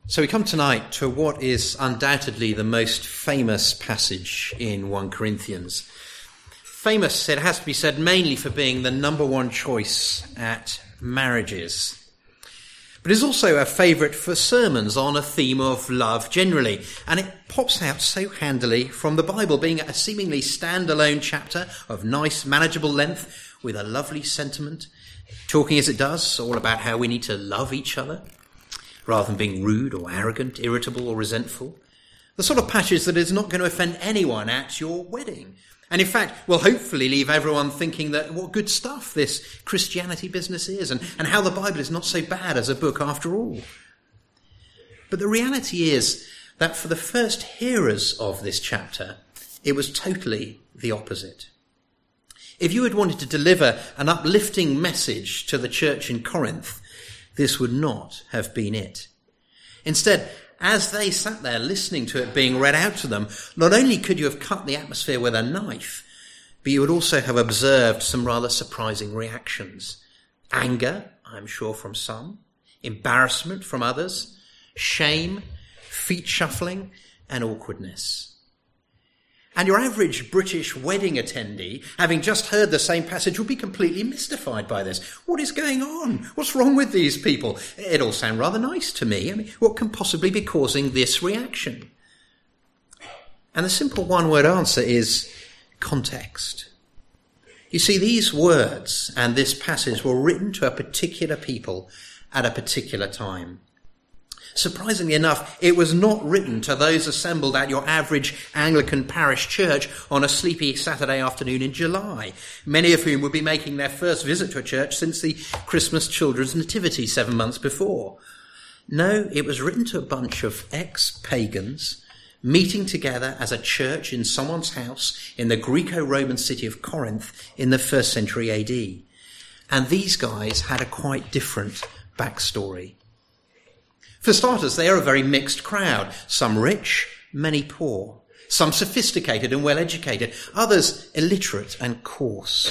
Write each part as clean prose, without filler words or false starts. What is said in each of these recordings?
So we come tonight to what is undoubtedly the most famous passage in 1 Corinthians. Famous, it has to be said, mainly for being the number one choice at marriages. But it's also a favourite for sermons on a theme of love generally. And it pops out so handily from the Bible, being a seemingly standalone chapter of nice, manageable length with a lovely sentiment, talking as it does all about how we need to love each other, rather than being rude or arrogant, irritable or resentful. The sort of passage that is not going to offend anyone at your wedding. And in fact, will hopefully leave everyone thinking that what good stuff this Christianity business is and how the Bible is not so bad as a book after all. But the reality is that for the first hearers of this chapter, it was totally the opposite. If you had wanted to deliver an uplifting message to the church in Corinth, this would not have been it. Instead, as they sat there listening to it being read out to them, not only could you have cut the atmosphere with a knife, but you would also have observed some rather surprising reactions. Anger, I'm sure, from some, embarrassment from others, shame, feet shuffling, and awkwardness. And your average British wedding attendee, having just heard the same passage, would be completely mystified by this. What is going on? What's wrong with these people? It all sounds rather nice to me. I mean, what can possibly be causing this reaction? And the simple one-word answer is context. You see, these words and this passage were written to a particular people at a particular time. Surprisingly enough, it was not written to those assembled at your average Anglican parish church on a sleepy Saturday afternoon in July, many of whom would be making their first visit to a church since the Christmas children's nativity 7 months before. No, it was written to a bunch of ex-pagans meeting together as a church in someone's house in the Greco-Roman city of Corinth in the 1st century AD. And these guys had a quite different backstory. For starters, they are a very mixed crowd. Some rich, many poor. Some sophisticated and well-educated. Others illiterate and coarse.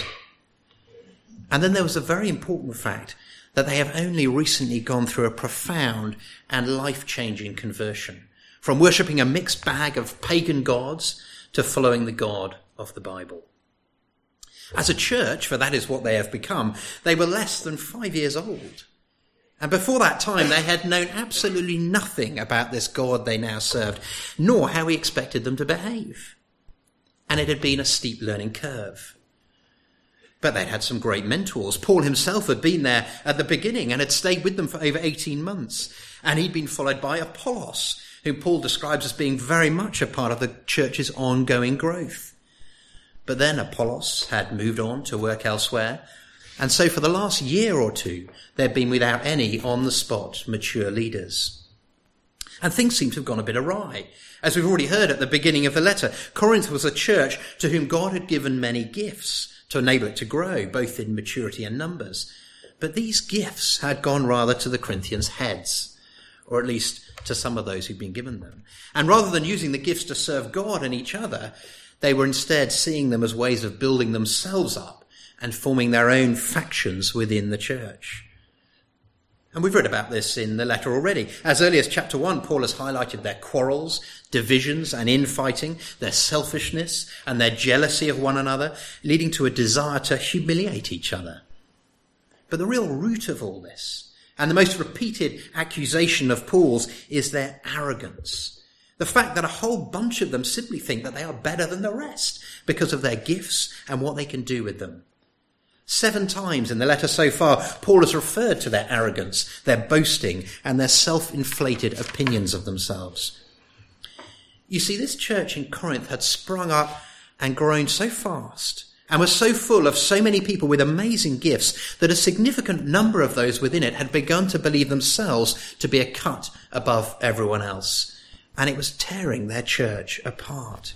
And then there was a very important fact that they have only recently gone through a profound and life-changing conversion. From worshipping a mixed bag of pagan gods to following the God of the Bible. As a church, for that is what they have become, they were less than 5 years old. And before that time, they had known absolutely nothing about this God they now served, nor how he expected them to behave. And it had been a steep learning curve. But they'd had some great mentors. Paul himself had been there at the beginning and had stayed with them for over 18 months. And he'd been followed by Apollos, whom Paul describes as being very much a part of the church's ongoing growth. But then Apollos had moved on to work elsewhere. And so for the last year or two, they've been without any on-the-spot mature leaders. And things seem to have gone a bit awry. As we've already heard at the beginning of the letter, Corinth was a church to whom God had given many gifts to enable it to grow, both in maturity and numbers. But these gifts had gone rather to the Corinthians' heads, or at least to some of those who'd been given them. And rather than using the gifts to serve God and each other, they were instead seeing them as ways of building themselves up and forming their own factions within the church. And we've read about this in the letter already. As early as chapter 1, Paul has highlighted their quarrels, divisions and infighting, their selfishness and their jealousy of one another, leading to a desire to humiliate each other. But the real root of all this, and the most repeated accusation of Paul's, is their arrogance. The fact that a whole bunch of them simply think that they are better than the rest because of their gifts and what they can do with them. 7 times in the letter so far, Paul has referred to their arrogance, their boasting, and their self-inflated opinions of themselves. You see, this church in Corinth had sprung up and grown so fast and was so full of so many people with amazing gifts that a significant number of those within it had begun to believe themselves to be a cut above everyone else. And it was tearing their church apart.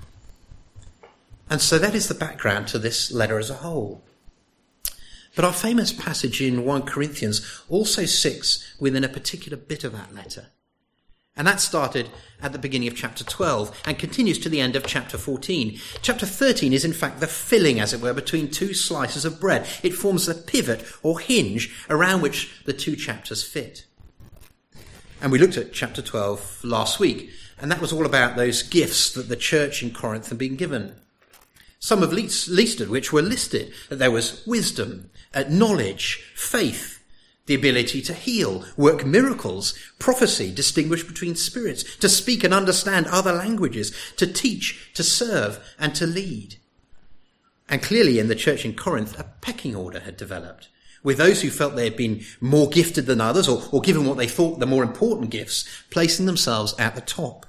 And so that is the background to this letter as a whole. But our famous passage in 1 Corinthians also sits within a particular bit of that letter. And that started at the beginning of chapter 12 and continues to the end of chapter 14. Chapter 13 is in fact the filling, as it were, between 2 slices of bread. It forms the pivot or hinge around which the 2 chapters fit. And we looked at chapter 12 last week, and that was all about those gifts that the church in Corinth had been given. Some of least of which were listed. There was wisdom, knowledge, faith, the ability to heal, work miracles, prophecy, distinguish between spirits, to speak and understand other languages, to teach, to serve, and to lead. And clearly in the church in Corinth, a pecking order had developed, with those who felt they had been more gifted than others, or given what they thought the more important gifts, placing themselves at the top.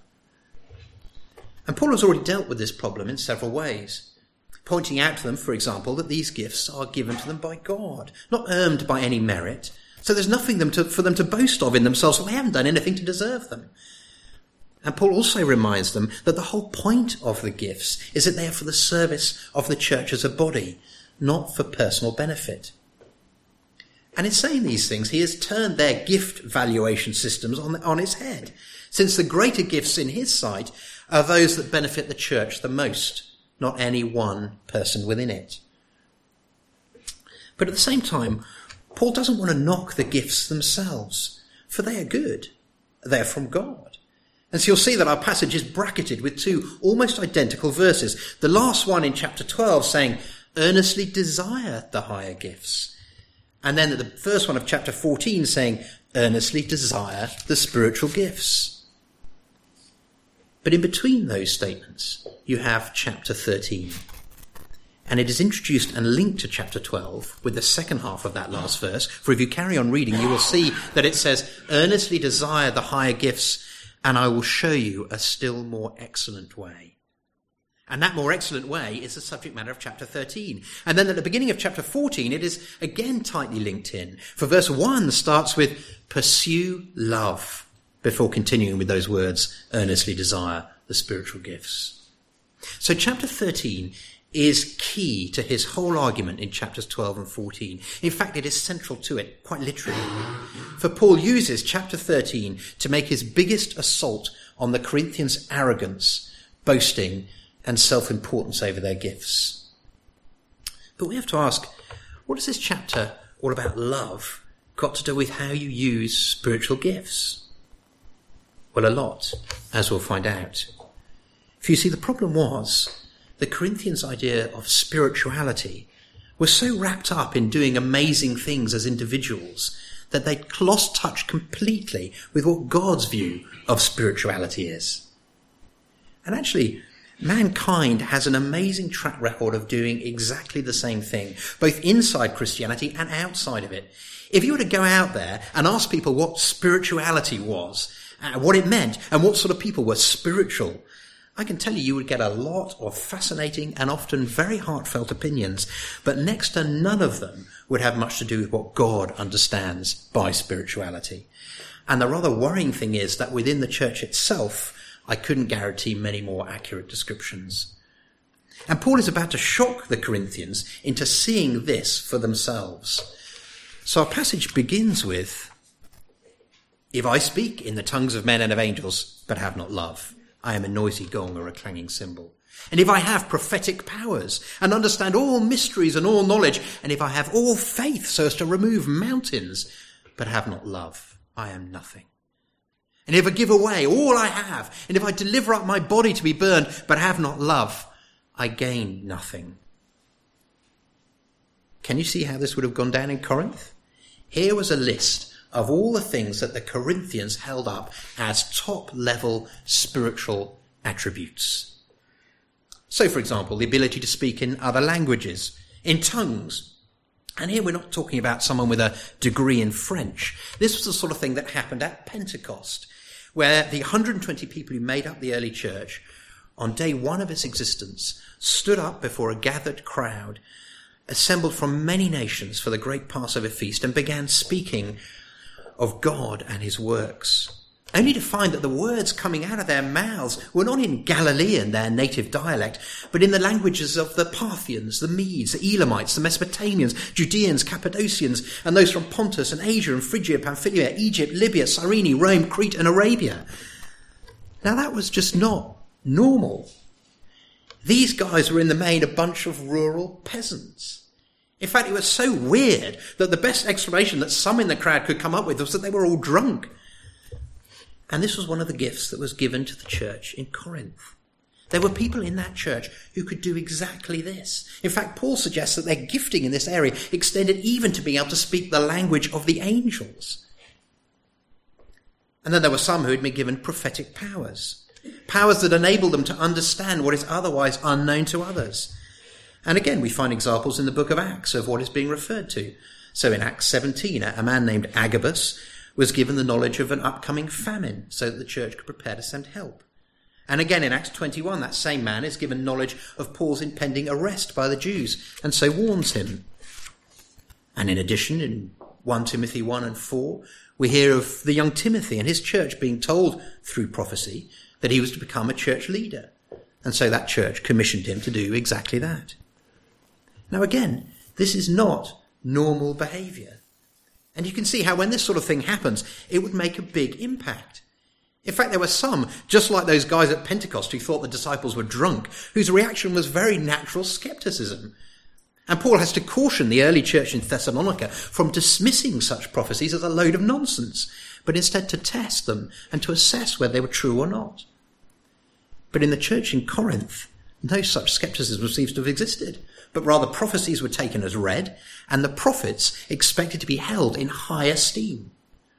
And Paul has already dealt with this problem in several ways, pointing out to them, for example, that these gifts are given to them by God, not earned by any merit. So there's nothing for them to boast of in themselves, for they haven't done anything to deserve them. And Paul also reminds them that the whole point of the gifts is that they are for the service of the church as a body, not for personal benefit. And in saying these things, he has turned their gift valuation systems on its head, since the greater gifts in his sight are those that benefit the church the most, not any one person within it. But at the same time, Paul doesn't want to knock the gifts themselves, for they are good. They are from God. And so you'll see that our passage is bracketed with two almost identical verses. The last one in chapter 12 saying, earnestly desire the higher gifts. And then the first one of chapter 14 saying, earnestly desire the spiritual gifts. But in between those statements, you have chapter 13. And it is introduced and linked to chapter 12 with the second half of that last verse. For if you carry on reading, you will see that it says, earnestly desire the higher gifts, and I will show you a still more excellent way. And that more excellent way is the subject matter of chapter 13. And then at the beginning of chapter 14, it is again tightly linked in. For verse 1 starts with, pursue love, before continuing with those words, earnestly desire the spiritual gifts. So chapter 13 is key to his whole argument in chapters 12 and 14. In fact, it is central to it, quite literally. For Paul uses chapter 13 to make his biggest assault on the Corinthians' arrogance, boasting, and self-importance over their gifts. But we have to ask, what has this chapter all about love got to do with how you use spiritual gifts? Well, a lot, as we'll find out. For you see, the problem was the Corinthians' idea of spirituality was so wrapped up in doing amazing things as individuals that they'd lost touch completely with what God's view of spirituality is. And actually, mankind has an amazing track record of doing exactly the same thing, both inside Christianity and outside of it. If you were to go out there and ask people what spirituality was, what it meant, and what sort of people were spiritual, I can tell you would get a lot of fascinating and often very heartfelt opinions, but next to none of them would have much to do with what God understands by spirituality. And the rather worrying thing is that within the church itself, I couldn't guarantee many more accurate descriptions. And Paul is about to shock the Corinthians into seeing this for themselves. So our passage begins with, if I speak in the tongues of men and of angels, but have not love, I am a noisy gong or a clanging cymbal. And if I have prophetic powers and understand all mysteries and all knowledge, and if I have all faith so as to remove mountains, but have not love, I am nothing. And if I give away all I have, and if I deliver up my body to be burned, but have not love, I gain nothing. Can you see how this would have gone down in Corinth? Here was a list of all the things that the Corinthians held up as top-level spiritual attributes. So, for example, the ability to speak in other languages, in tongues. And here we're not talking about someone with a degree in French. This was the sort of thing that happened at Pentecost, where the 120 people who made up the early church, on day one of its existence, stood up before a gathered crowd, assembled from many nations for the great Passover feast, and began speaking of God and his works, only to find that the words coming out of their mouths were not in Galilean, their native dialect, but in the languages of the Parthians, the Medes, the Elamites, the Mesopotamians, Judeans, Cappadocians, and those from Pontus and Asia and Phrygia, Pamphylia, Egypt, Libya, Cyrene, Rome, Crete, and Arabia. Now that was just not normal. These guys were in the main a bunch of rural peasants. In fact, it was so weird that the best explanation that some in the crowd could come up with was that they were all drunk. And this was one of the gifts that was given to the church in Corinth. There were people in that church who could do exactly this. In fact, Paul suggests that their gifting in this area extended even to being able to speak the language of the angels. And then there were some who had been given prophetic powers that enabled them to understand what is otherwise unknown to others. And again, we find examples in the book of Acts of what is being referred to. So in Acts 17, a man named Agabus was given the knowledge of an upcoming famine so that the church could prepare to send help. And again in Acts 21, that same man is given knowledge of Paul's impending arrest by the Jews and so warns him. And in addition, in 1 Timothy 1 and 4, we hear of the young Timothy and his church being told through prophecy that he was to become a church leader. And so that church commissioned him to do exactly that. Now again, this is not normal behaviour. And you can see how when this sort of thing happens, it would make a big impact. In fact, there were some, just like those guys at Pentecost who thought the disciples were drunk, whose reaction was very natural scepticism. And Paul has to caution the early church in Thessalonica from dismissing such prophecies as a load of nonsense, but instead to test them and to assess whether they were true or not. But in the church in Corinth, no such scepticism seems to have existed, but rather prophecies were taken as read, and the prophets expected to be held in high esteem.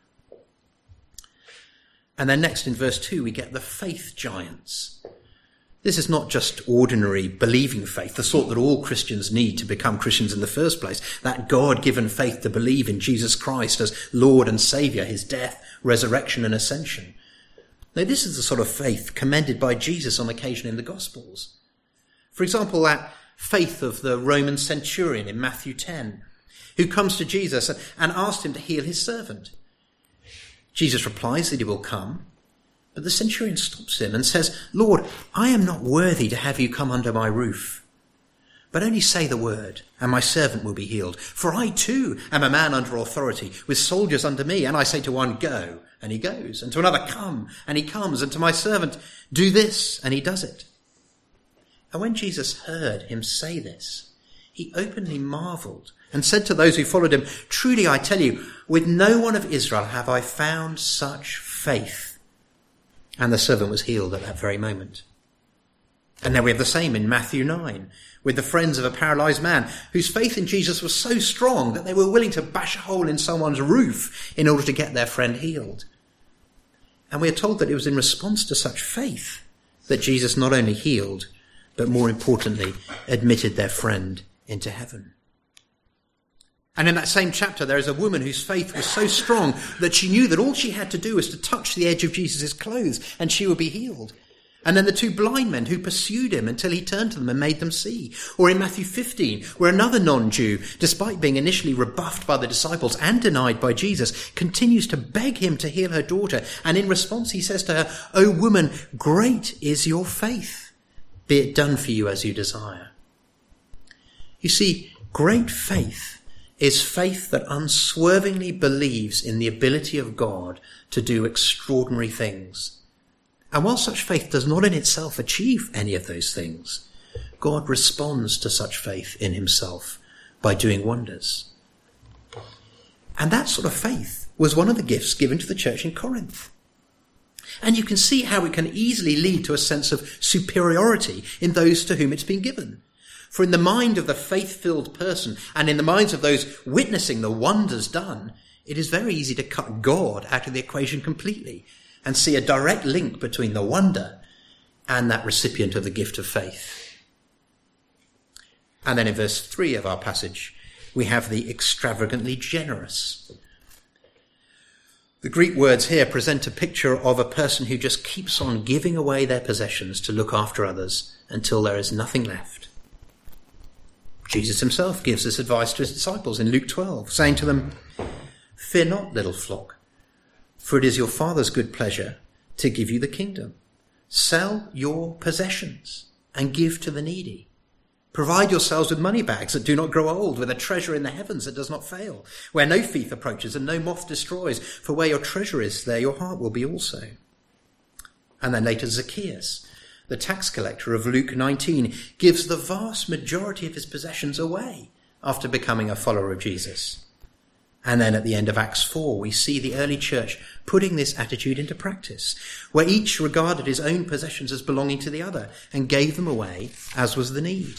And then next in verse 2, we get the faith giants. This is not just ordinary believing faith, the sort that all Christians need to become Christians in the first place, that God-given faith to believe in Jesus Christ as Lord and Saviour, his death, resurrection and ascension. Now, this is the sort of faith commended by Jesus on occasion in the Gospels. For example, that faith of the Roman centurion in Matthew 10, who comes to Jesus and asks him to heal his servant. Jesus replies that he will come, but the centurion stops him and says, "Lord, I am not worthy to have you come under my roof, but only say the word, and my servant will be healed. For I too am a man under authority, with soldiers under me, and I say to one, go, and he goes, and to another, come, and he comes, and to my servant, do this, and he does it." And when Jesus heard him say this, he openly marvelled and said to those who followed him, "Truly I tell you, with no one of Israel have I found such faith." And the servant was healed at that very moment. And then we have the same in Matthew 9, with the friends of a paralysed man whose faith in Jesus was so strong that they were willing to bash a hole in someone's roof in order to get their friend healed. And we are told that it was in response to such faith that Jesus not only healed, but more importantly, admitted their friend into heaven. And in that same chapter, there is a woman whose faith was so strong that she knew that all she had to do was to touch the edge of Jesus' clothes and she would be healed. And then the two blind men who pursued him until he turned to them and made them see. Or in Matthew 15, where another non-Jew, despite being initially rebuffed by the disciples and denied by Jesus, continues to beg him to heal her daughter. And in response, he says to her, "O woman, great is your faith. Be it done for you as you desire." You see, great faith is faith that unswervingly believes in the ability of God to do extraordinary things. And while such faith does not in itself achieve any of those things, God responds to such faith in himself by doing wonders. And that sort of faith was one of the gifts given to the church in Corinth. And you can see how it can easily lead to a sense of superiority in those to whom it's been given. For in the mind of the faith-filled person and in the minds of those witnessing the wonders done, it is very easy to cut God out of the equation completely and see a direct link between the wonder and that recipient of the gift of faith. And then in verse 3 of our passage, we have the extravagantly generous. The Greek words here present a picture of a person who just keeps on giving away their possessions to look after others until there is nothing left. Jesus himself gives this advice to his disciples in Luke 12, saying to them, "Fear not, little flock, for it is your Father's good pleasure to give you the kingdom. Sell your possessions and give to the needy. Provide yourselves with money bags that do not grow old, with a treasure in the heavens that does not fail, where no thief approaches and no moth destroys, for where your treasure is, there your heart will be also." And then later Zacchaeus, the tax collector of Luke 19, gives the vast majority of his possessions away after becoming a follower of Jesus. And then at the end of Acts 4, we see the early church putting this attitude into practice, where each regarded his own possessions as belonging to the other and gave them away as was the need.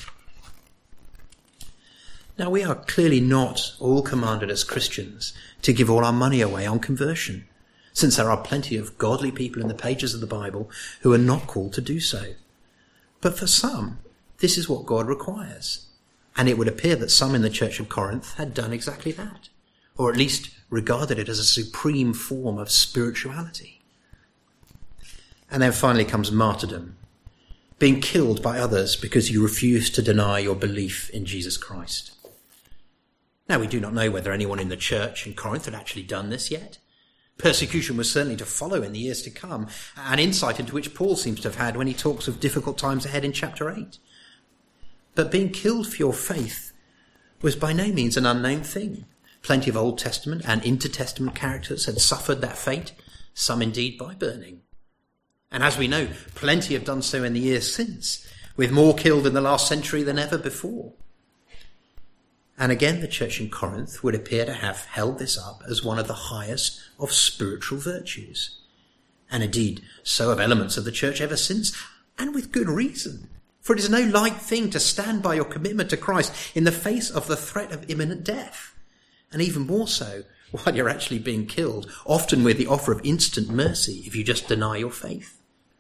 Now, we are clearly not all commanded as Christians to give all our money away on conversion, since there are plenty of godly people in the pages of the Bible who are not called to do so. But for some, this is what God requires. And it would appear that some in the church of Corinth had done exactly that, or at least regarded it as a supreme form of spirituality. And then finally comes martyrdom, being killed by others because you refuse to deny your belief in Jesus Christ. Now, we do not know whether anyone in the church in Corinth had actually done this yet. Persecution was certainly to follow in the years to come, an insight into which Paul seems to have had when he talks of difficult times ahead in chapter 8. But being killed for your faith was by no means an unknown thing. Plenty of Old Testament and Intertestament characters had suffered that fate, some indeed by burning. And as we know, plenty have done so in the years since, with more killed in the last century than ever before. And again, the church in Corinth would appear to have held this up as one of the highest of spiritual virtues. And indeed, so have elements of the church ever since, and with good reason. For it is no light thing to stand by your commitment to Christ in the face of the threat of imminent death. And even more so while you're actually being killed, often with the offer of instant mercy if you just deny your faith.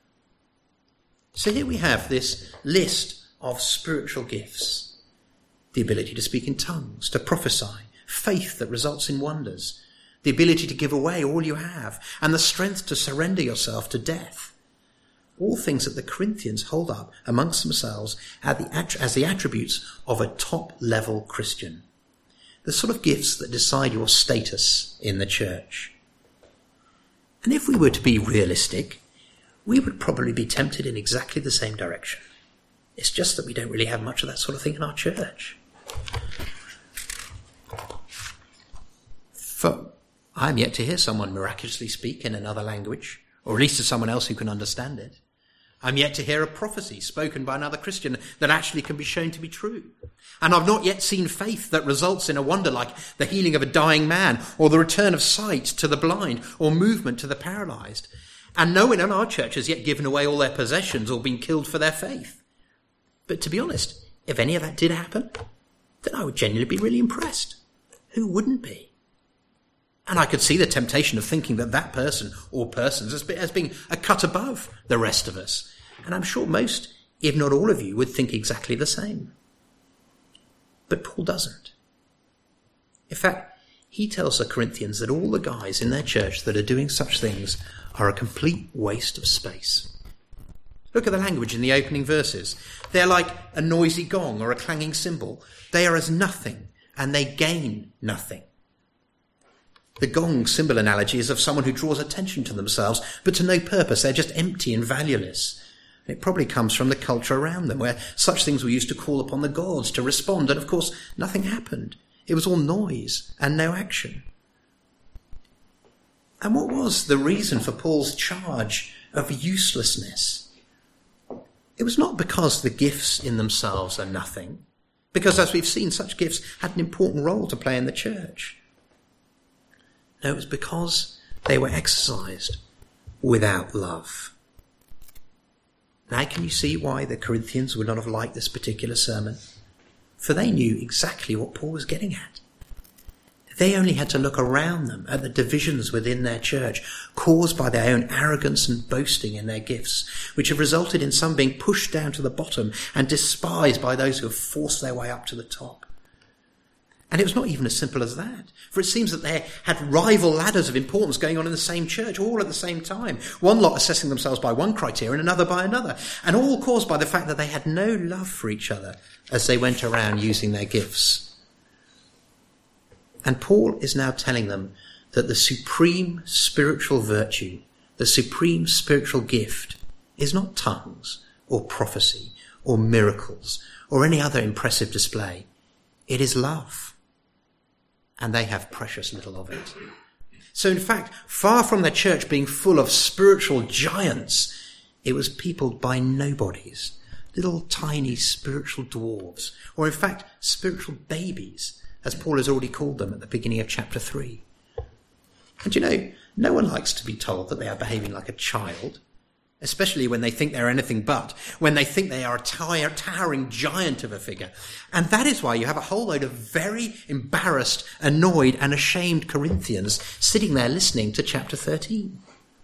So here we have this list of spiritual gifts. The ability to speak in tongues, to prophesy, faith that results in wonders, the ability to give away all you have, and the strength to surrender yourself to death. All things that the Corinthians hold up amongst themselves as the attributes of a top-level Christian. The sort of gifts that decide your status in the church. And if we were to be realistic, we would probably be tempted in exactly the same direction. It's just that we don't really have much of that sort of thing in our church. For I'm yet to hear someone miraculously speak in another language, or at least to someone else who can understand it. I'm yet to hear a prophecy spoken by another Christian that actually can be shown to be true. And I've not yet seen faith that results in a wonder like the healing of a dying man, or the return of sight to the blind, or movement to the paralyzed. And no one in our church has yet given away all their possessions or been killed for their faith. But to be honest, if any of that did happen, then I would genuinely be really impressed. Who wouldn't be? And I could see the temptation of thinking that that person or persons as being a cut above the rest of us. And I'm sure most, if not all of you, would think exactly the same. But Paul doesn't. In fact, he tells the Corinthians that all the guys in their church that are doing such things are a complete waste of space. Look at the language in the opening verses. They're like a noisy gong or a clanging cymbal. They are as nothing, and they gain nothing. The gong symbol analogy is of someone who draws attention to themselves, but to no purpose. They're just empty and valueless. It probably comes from the culture around them, where such things were used to call upon the gods to respond, and of course nothing happened. It was all noise and no action. And what was the reason for Paul's charge of uselessness? It was not because the gifts in themselves are nothing, because as we've seen, such gifts had an important role to play in the church. No, it was because they were exercised without love. Now can you see why the Corinthians would not have liked this particular sermon? For they knew exactly what Paul was getting at. They only had to look around them at the divisions within their church, caused by their own arrogance and boasting in their gifts, which have resulted in some being pushed down to the bottom and despised by those who have forced their way up to the top. And it was not even as simple as that, for it seems that they had rival ladders of importance going on in the same church, all at the same time. One lot assessing themselves by one criteria and another by another, and all caused by the fact that they had no love for each other as they went around using their gifts. And Paul is now telling them that the supreme spiritual virtue, the supreme spiritual gift, is not tongues or prophecy or miracles or any other impressive display. It is love. And they have precious little of it. So in fact, far from the church being full of spiritual giants, it was peopled by nobodies, little tiny spiritual dwarves, or in fact, spiritual babies, as Paul has already called them at the beginning of chapter 3. And no one likes to be told that they are behaving like a child, especially when they think they're anything but, when they think they are a towering giant of a figure. And that is why you have a whole load of very embarrassed, annoyed and ashamed Corinthians sitting there listening to chapter 13.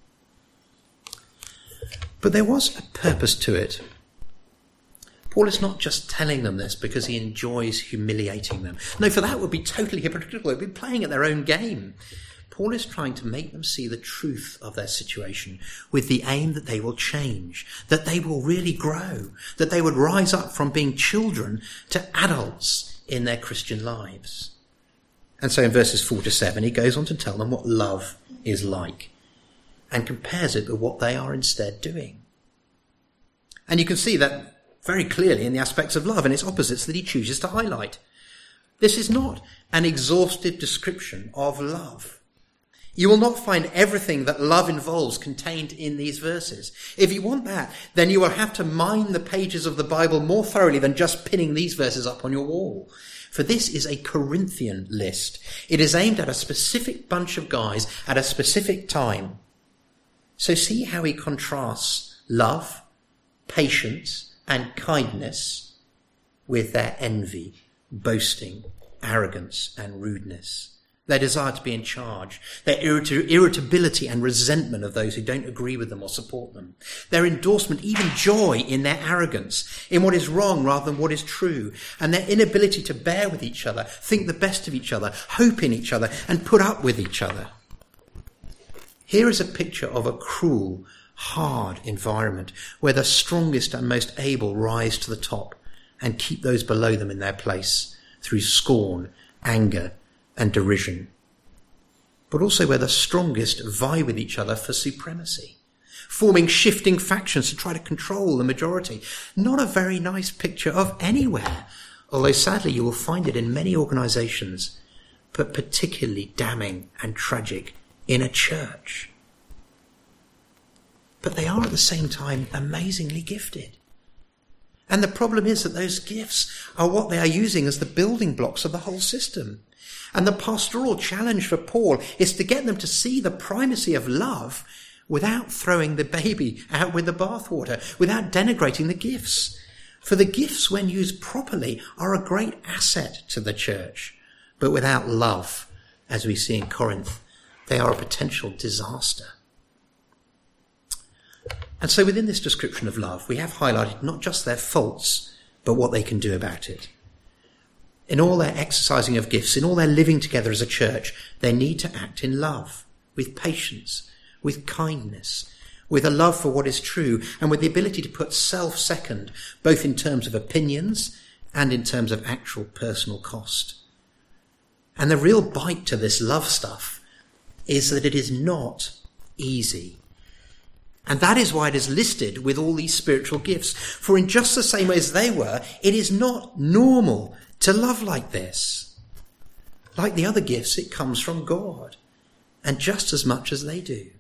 But there was a purpose to it. Paul is not just telling them this because he enjoys humiliating them. No, for that would be totally hypocritical. It would be playing at their own game. Paul is trying to make them see the truth of their situation with the aim that they will change, that they will really grow, that they would rise up from being children to adults in their Christian lives. And so in verses 4 to 7, he goes on to tell them what love is like and compares it with what they are instead doing. And you can see that very clearly in the aspects of love and its opposites that he chooses to highlight. This is not an exhaustive description of love. You will not find everything that love involves contained in these verses. If you want that, then you will have to mine the pages of the Bible more thoroughly than just pinning these verses up on your wall. For this is a Corinthian list. It is aimed at a specific bunch of guys at a specific time. So see how he contrasts love, patience, and kindness with their envy, boasting, arrogance, and rudeness. Their desire to be in charge, their irritability and resentment of those who don't agree with them or support them, their endorsement, even joy in their arrogance, in what is wrong rather than what is true, and their inability to bear with each other, think the best of each other, hope in each other, and put up with each other. Here is a picture of a cruel, hard environment where the strongest and most able rise to the top and keep those below them in their place through scorn, anger, and derision, but also where the strongest vie with each other for supremacy, forming shifting factions to try to control the majority. Not a very nice picture of anywhere, although sadly you will find it in many organisations, but particularly damning and tragic in a church. But they are at the same time amazingly gifted. And the problem is that those gifts are what they are using as the building blocks of the whole system. And the pastoral challenge for Paul is to get them to see the primacy of love without throwing the baby out with the bathwater, without denigrating the gifts. For the gifts, when used properly, are a great asset to the church. But without love, as we see in Corinth, they are a potential disaster. And so within this description of love, we have highlighted not just their faults, but what they can do about it. In all their exercising of gifts, in all their living together as a church, they need to act in love, with patience, with kindness, with a love for what is true, and with the ability to put self second, both in terms of opinions and in terms of actual personal cost. And the real bite to this love stuff is that it is not easy. And that is why it is listed with all these spiritual gifts. For in just the same way as they were, it is not normal to love like this. Like the other gifts, it comes from God, and just as much as they do.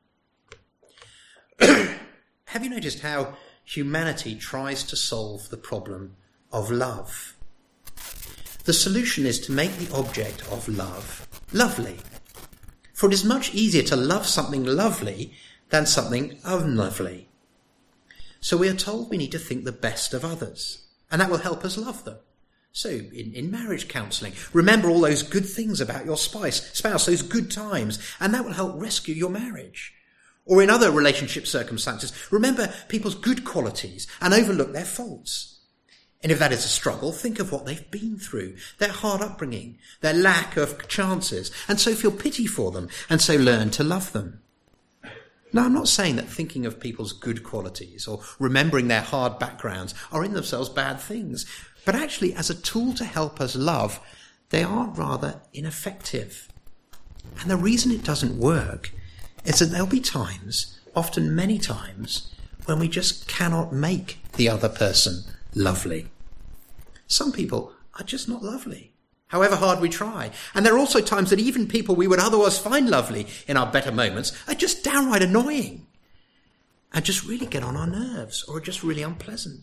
Have you noticed how humanity tries to solve the problem of love? The solution is to make the object of love lovely. For it is much easier to love something lovely than something unlovely. So we are told we need to think the best of others, and that will help us love them. So in marriage counselling, remember all those good things about your spouse, those good times, and that will help rescue your marriage. Or in other relationship circumstances, remember people's good qualities and overlook their faults. And if that is a struggle, think of what they've been through, their hard upbringing, their lack of chances, and so feel pity for them, and so learn to love them. Now, I'm not saying that thinking of people's good qualities or remembering their hard backgrounds are in themselves bad things. But actually, as a tool to help us love, they are rather ineffective. And the reason it doesn't work is that there'll be times, often many times, when we just cannot make the other person lovely. Some people are just not lovely, however hard we try. And there are also times that even people we would otherwise find lovely in our better moments are just downright annoying and just really get on our nerves or are just really unpleasant.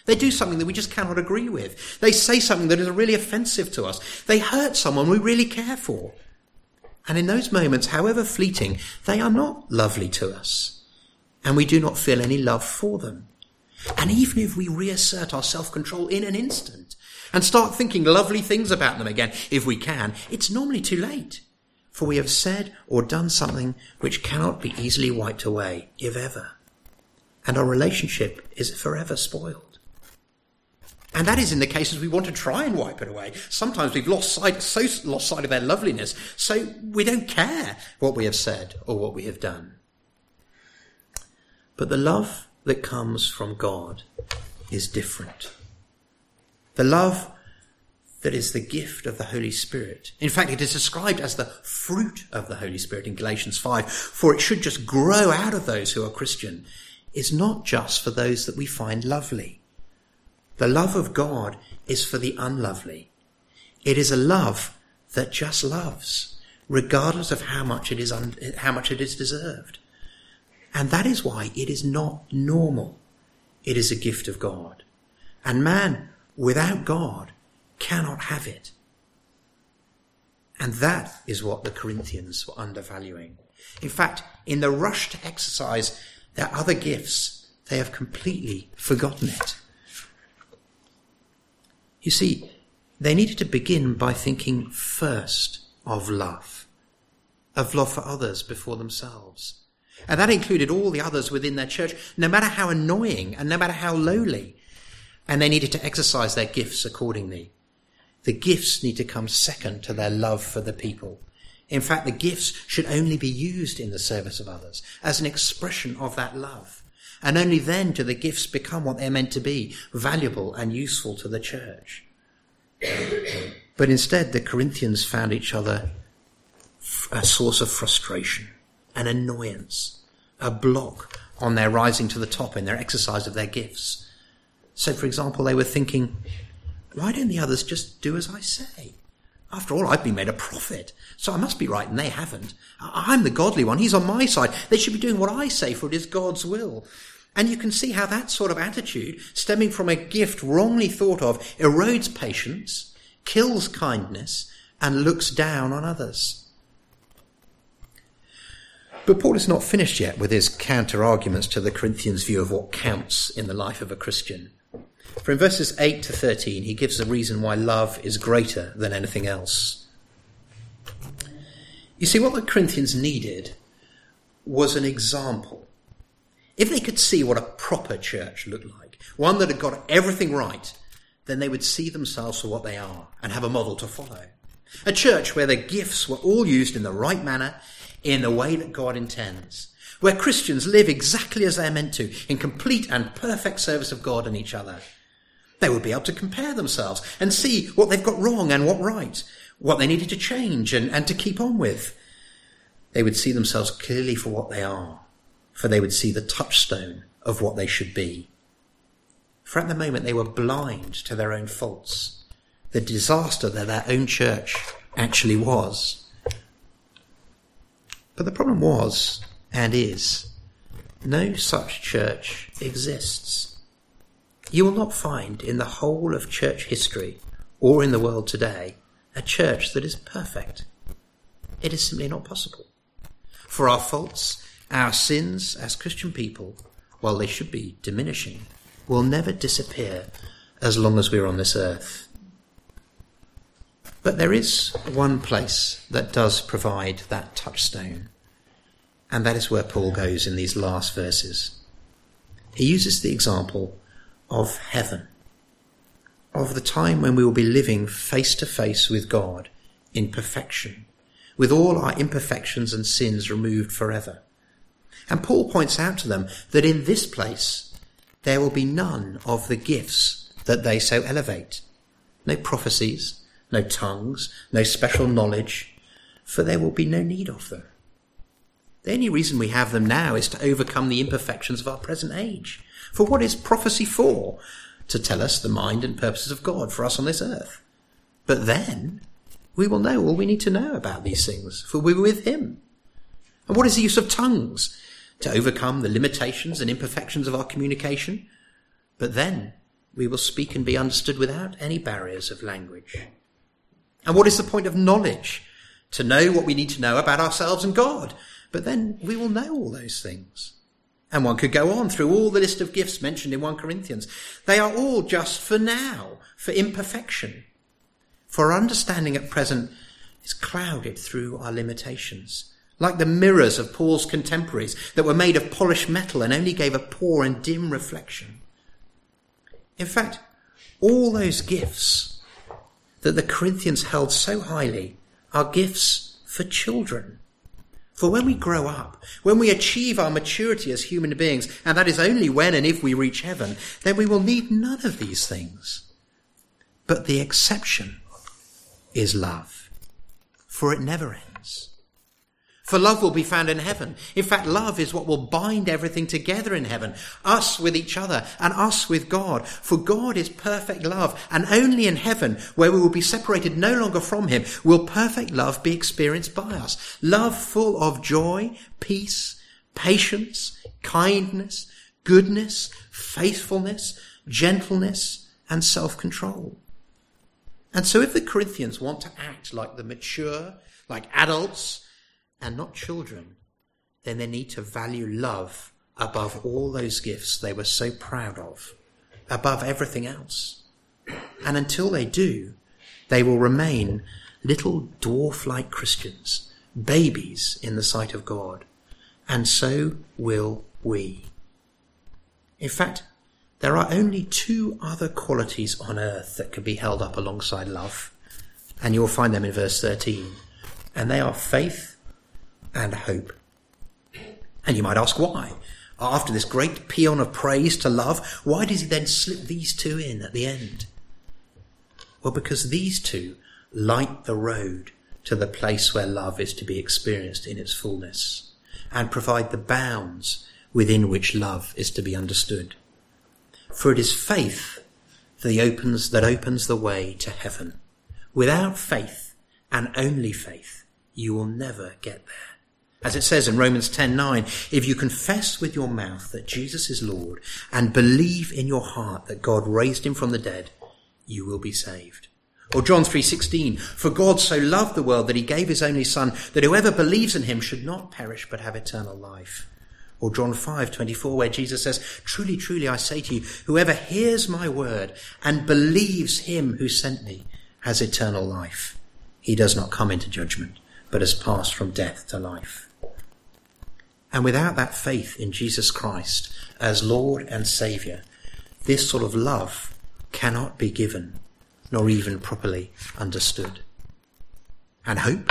They do something that we just cannot agree with. They say something that is really offensive to us. They hurt someone we really care for. And in those moments, however fleeting, they are not lovely to us. And we do not feel any love for them. And even if we reassert our self-control in an instant and start thinking lovely things about them again, if we can, it's normally too late. For we have said or done something which cannot be easily wiped away, if ever. And our relationship is forever spoiled. And that is in the cases we want to try and wipe it away. Sometimes we've lost sight of their loveliness, so we don't care what we have said or what we have done. But the love that comes from God is different. The love that is the gift of the Holy Spirit. In fact, it is described as the fruit of the Holy Spirit in Galatians 5, for it should just grow out of those who are Christian, is not just for those that we find lovely. The love of God is for the unlovely. It is a love that just loves, regardless of how much it is deserved. And that is why it is not normal. It is a gift of God. And man, without God, cannot have it. And that is what the Corinthians were undervaluing. In fact, in the rush to exercise their other gifts, they have completely forgotten it. You see, they needed to begin by thinking first of love for others before themselves. And that included all the others within their church, no matter how annoying and no matter how lowly. And they needed to exercise their gifts accordingly. The gifts need to come second to their love for the people. In fact, the gifts should only be used in the service of others as an expression of that love. And only then do the gifts become what they're meant to be, valuable and useful to the church. But instead, the Corinthians found each other a source of frustration, an annoyance, a block on their rising to the top in their exercise of their gifts. So, for example, they were thinking, why don't the others just do as I say? After all, I've been made a prophet, so I must be right and they haven't. I'm the godly one. He's on my side. They should be doing what I say, for it is God's will. And you can see how that sort of attitude, stemming from a gift wrongly thought of, erodes patience, kills kindness, and looks down on others. But Paul is not finished yet with his counter-arguments to the Corinthians' view of what counts in the life of a Christian. For in verses 8 to 13, he gives the reason why love is greater than anything else. You see, what the Corinthians needed was an example. If they could see what a proper church looked like, one that had got everything right, then they would see themselves for what they are and have a model to follow. A church where the gifts were all used in the right manner, in the way that God intends, where Christians live exactly as they're meant to, in complete and perfect service of God and each other. They would be able to compare themselves and see what they've got wrong and what right, what they needed to change and to keep on with. They would see themselves clearly for what they are, for they would see the touchstone of what they should be. For at the moment they were blind to their own faults, the disaster that their own church actually was. But the problem was, and is, no such church exists. You will not find in the whole of church history, or in the world today, a church that is perfect. It is simply not possible. For our faults, our sins as Christian people, while they should be diminishing, will never disappear as long as we're on this earth. But there is one place that does provide that touchstone, and that is where Paul goes in these last verses. He uses the example of heaven, of the time when we will be living face to face with God in perfection, with all our imperfections and sins removed forever. And Paul points out to them that in this place there will be none of the gifts that they so elevate. No prophecies, no tongues, no special knowledge, for there will be no need of them. The only reason we have them now is to overcome the imperfections of our present age. For what is prophecy for? To tell us the mind and purposes of God for us on this earth. But then we will know all we need to know about these things, for we were with him. And what is the use of tongues? To overcome the limitations and imperfections of our communication. But then we will speak and be understood without any barriers of language. And what is the point of knowledge? To know what we need to know about ourselves and God. But then we will know all those things. And one could go on through all the list of gifts mentioned in 1 Corinthians. They are all just for now, for imperfection. For our understanding at present is clouded through our limitations, like the mirrors of Paul's contemporaries that were made of polished metal and only gave a poor and dim reflection. In fact, all those gifts that the Corinthians held so highly are gifts for children. For when we grow up, when we achieve our maturity as human beings, and that is only when and if we reach heaven, then we will need none of these things. But the exception is love, for it never ends. For love will be found in heaven. In fact, love is what will bind everything together in heaven, us with each other and us with God. For God is perfect love, and only in heaven, where we will be separated no longer from him, will perfect love be experienced by us. Love full of joy, peace, patience, kindness, goodness, faithfulness, gentleness, and self-control. And so if the Corinthians want to act like the mature, like adults, and not children, then they need to value love above all those gifts they were so proud of, above everything else. And until they do, they will remain little dwarf-like Christians, babies in the sight of God. And so will we. In fact, there are only 2 other qualities on earth that can be held up alongside love, and you'll find them in verse 13. And they are faith and hope. And you might ask why. After this great paean of praise to love, why does he then slip these 2 in at the end? Well, because these 2 light the road to the place where love is to be experienced in its fullness, and provide the bounds within which love is to be understood. For it is faith that opens the way to heaven. Without faith, and only faith, you will never get there. As it says in Romans 10:9, if you confess with your mouth that Jesus is Lord and believe in your heart that God raised him from the dead, you will be saved. Or John 3:16, for God so loved the world that he gave his only Son, that whoever believes in him should not perish but have eternal life. Or John 5:24, where Jesus says, truly, truly, I say to you, whoever hears my word and believes him who sent me has eternal life. He does not come into judgment, but has passed from death to life. And without that faith in Jesus Christ as Lord and Saviour, this sort of love cannot be given, nor even properly understood. And hope?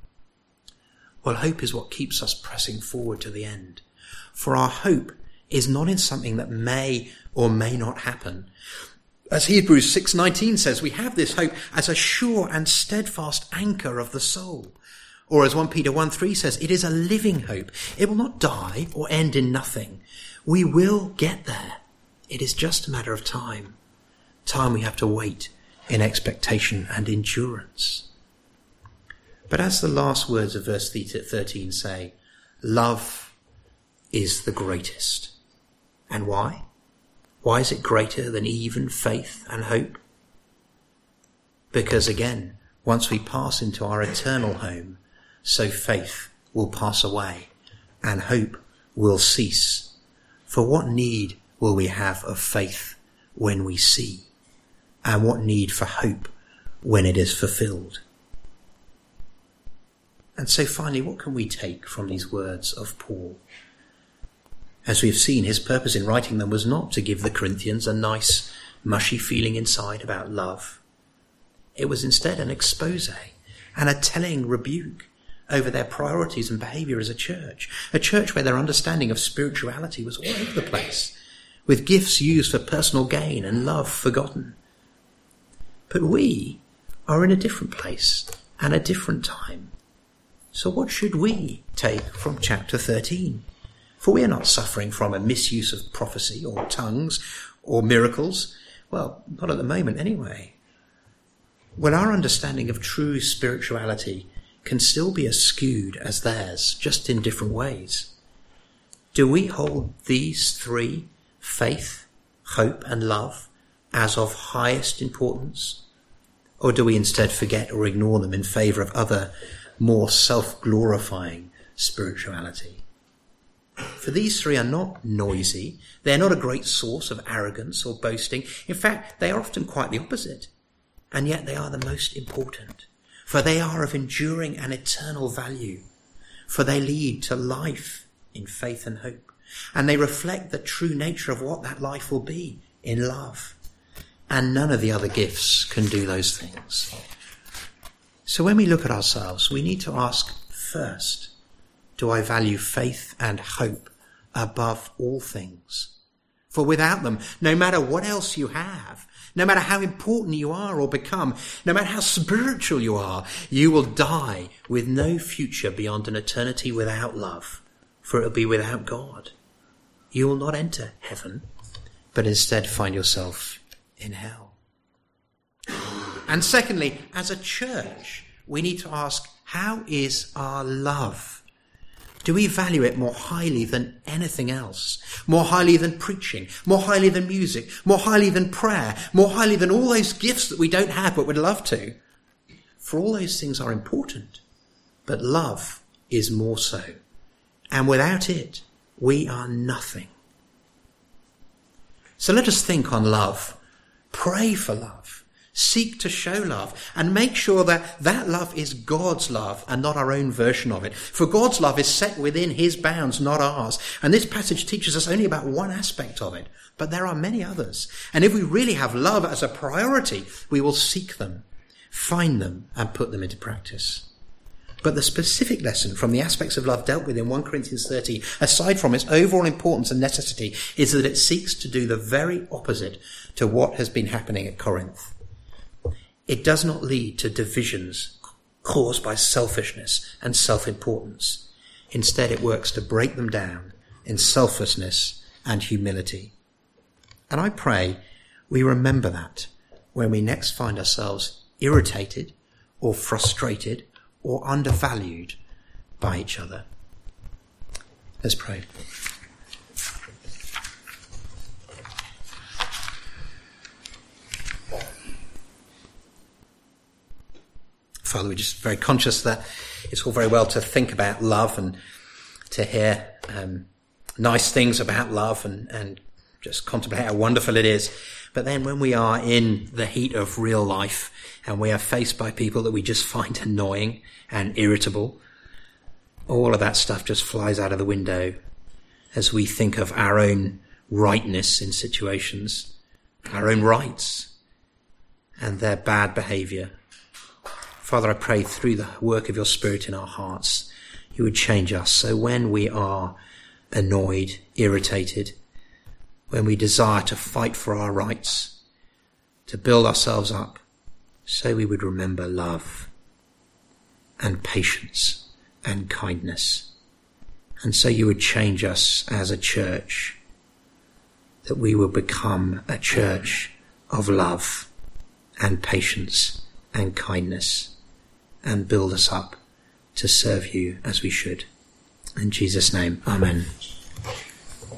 Well, hope is what keeps us pressing forward to the end. For our hope is not in something that may or may not happen. As Hebrews 6:19 says, we have this hope as a sure and steadfast anchor of the soul. Or as 1 Peter 1:3 says, it is a living hope. It will not die or end in nothing. We will get there. It is just a matter of time. Time we have to wait in expectation and endurance. But as the last words of verse 13 say, love is the greatest. And why? Why is it greater than even faith and hope? Because again, once we pass into our eternal home, so faith will pass away and hope will cease. For what need will we have of faith when we see? And what need for hope when it is fulfilled? And so finally, what can we take from these words of Paul? As we have seen, his purpose in writing them was not to give the Corinthians a nice, mushy feeling inside about love. It was instead an expose and a telling rebuke over their priorities and behaviour as a church where their understanding of spirituality was all over the place, with gifts used for personal gain and love forgotten. But we are in a different place and a different time. So what should we take from chapter 13? For we are not suffering from a misuse of prophecy or tongues or miracles. Well, not at the moment anyway. Well, our understanding of true spirituality can still be as skewed as theirs, just in different ways. Do we hold these 3, faith, hope and love, as of highest importance? Or do we instead forget or ignore them in favour of other, more self-glorifying spirituality? For these three are not noisy. They're not a great source of arrogance or boasting. In fact, they are often quite the opposite. And yet they are the most important. For they are of enduring and eternal value. For they lead to life in faith and hope. And they reflect the true nature of what that life will be in love. And none of the other gifts can do those things. So when we look at ourselves, we need to ask first, do I value faith and hope above all things? For without them, no matter what else you have, no matter how important you are or become, no matter how spiritual you are, you will die with no future beyond an eternity without love, for it will be without God. You will not enter heaven, but instead find yourself in hell. And secondly, as a church, we need to ask, how is our love? Do we value it more highly than anything else? More highly than preaching? More highly than music? More highly than prayer? More highly than all those gifts that we don't have but would love to? For all those things are important, but love is more so. And without it, we are nothing. So let us think on love. Pray for love. Seek to show love and make sure that that love is God's love and not our own version of it. For God's love is set within his bounds, not ours. And this passage teaches us only about one aspect of it, but there are many others. And if we really have love as a priority, we will seek them, find them, and put them into practice. But the specific lesson from the aspects of love dealt with in 1 Corinthians 13, aside from its overall importance and necessity, is that it seeks to do the very opposite to what has been happening at Corinth. It does not lead to divisions caused by selfishness and self-importance. Instead, it works to break them down in selflessness and humility. And I pray we remember that when we next find ourselves irritated or frustrated or undervalued by each other. Let's pray. Father, we're just very conscious that it's all very well to think about love and to hear nice things about love and just contemplate how wonderful it is. But then when we are in the heat of real life and we are faced by people that we just find annoying and irritable, all of that stuff just flies out of the window as we think of our own rightness in situations, our own rights, and their bad behaviour. Father, I pray through the work of your Spirit in our hearts, you would change us. So when we are annoyed, irritated, when we desire to fight for our rights, to build ourselves up, so we would remember love and patience and kindness. And so you would change us as a church, that we will become a church of love and patience and kindness, and build us up to serve you as we should. In Jesus' name, amen.